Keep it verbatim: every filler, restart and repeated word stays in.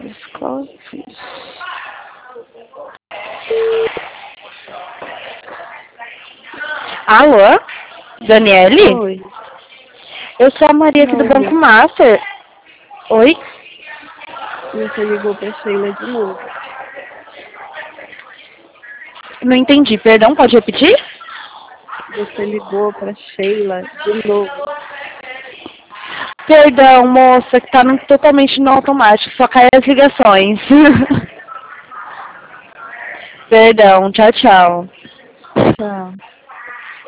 Escola Fiz. Alô? Daniele? Oi. Eu sou a Maria aqui do Oi, Banco Bia. Master. Oi? Você ligou pra Sheila de novo. Não entendi, perdão, pode repetir? Você ligou pra Sheila de novo. Perdão, moça, que tá no, totalmente no automático, só cai as ligações. Perdão, tchau, tchau. Tchau.